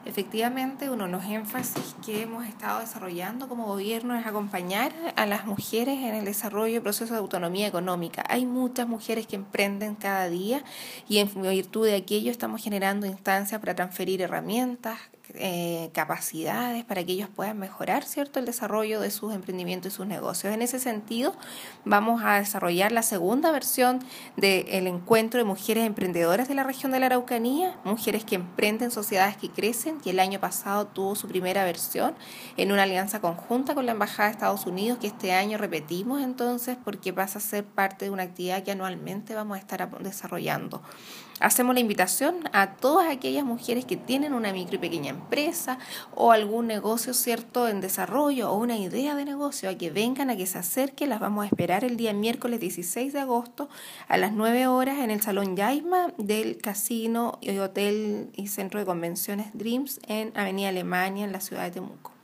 Efectivamente, uno de los énfasis que hemos estado desarrollando como gobierno es acompañar a las mujeres en el desarrollo y proceso de autonomía económica. Hay muchas mujeres que emprenden cada día y en virtud de aquello estamos generando instancias para transferir herramientas, capacidades para que ellos puedan mejorar, ¿cierto?, el desarrollo de sus emprendimientos y sus negocios. En ese sentido, vamos a desarrollar la segunda versión del encuentro de mujeres emprendedoras de la región de la Araucanía, mujeres que emprenden sociedades que crecen, que el año pasado tuvo su primera versión en una alianza conjunta con la Embajada de Estados Unidos, que este año repetimos entonces porque pasa a ser parte de una actividad que anualmente vamos a estar desarrollando. Hacemos la invitación a todas aquellas mujeres que tienen una micro y pequeña empresa o algún negocio, ¿cierto?, en desarrollo o una idea de negocio, a que vengan, a que se acerquen. Las vamos a esperar el día miércoles 16 de agosto a las 9 horas en el Salón Yaima del Casino y Hotel y Centro de Convenciones Dreams en Avenida Alemania, en la ciudad de Temuco.